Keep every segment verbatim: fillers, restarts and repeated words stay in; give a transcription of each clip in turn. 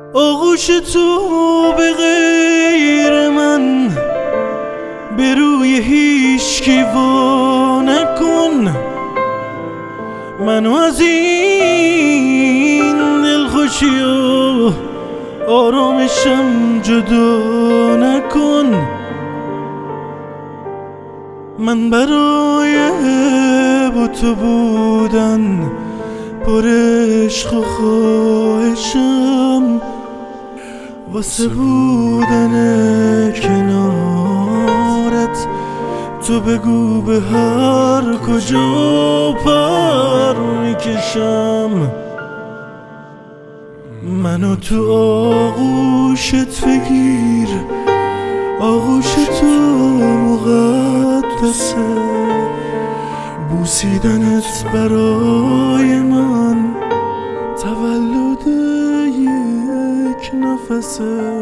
آغوش تو به غیر من به روی هیچکی وا نکن. منو از این دلخوشی و آرامشم جدا نکن. من برای با تو بودن پر عشق و خواهشم، واسه بودن کنارت تو بگو به هر کجا پر میکشم. منو تو آغوشت بگیر، آغوش تو مقدسه، بوسیدنت برای من تولد یک نفسه.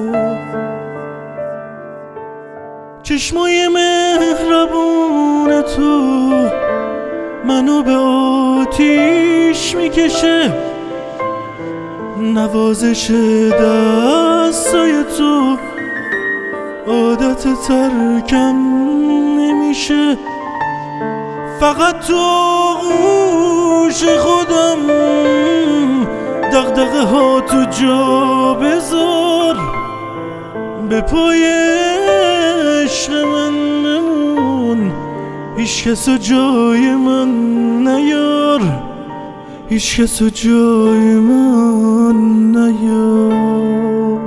چشمای مهربون تو منو به آتیش میکشه، نوازش دستای تو عادت ترکم نمیشه. فقط تو آغوش خودم دغدغه ها تو جا بذار، به پای عشق من بمون، هیچ کسو جای من نیار، هیچ کسو جای من نیار.